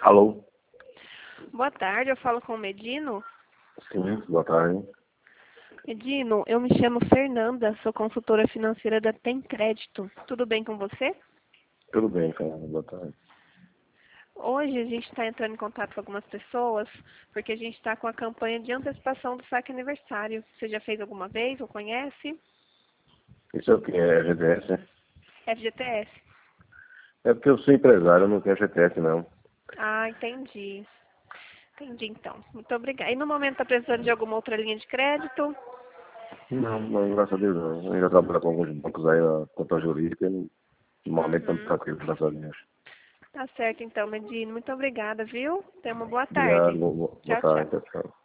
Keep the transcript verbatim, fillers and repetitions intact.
Alô? Boa tarde, eu falo com o Medino. Sim, boa tarde. Medino, eu me chamo Fernanda, sou consultora financeira da Tem Crédito. Tudo bem com você? Tudo bem, Fernando, boa tarde. Hoje a gente está entrando em contato com algumas pessoas, porque a gente está com a campanha de antecipação do saque aniversário. Você já fez alguma vez ou conhece? Isso é o que? É G T S? né? F G T S. É porque eu sou empresário, eu não tenho G T S não. Ah, entendi. Entendi, então. Muito obrigada. E no momento está precisando de alguma outra linha de crédito? Não, não, graças a Deus não. Eu ainda trabalho com alguns bancos aí na conta jurídica e no momento estamos Uhum. tranquilos, graças a Deus. Tá certo, então, Medino. Muito obrigada, viu? Tenha uma boa Obrigado, tarde. boa, boa Tchau, tarde, tchau. tchau. tchau.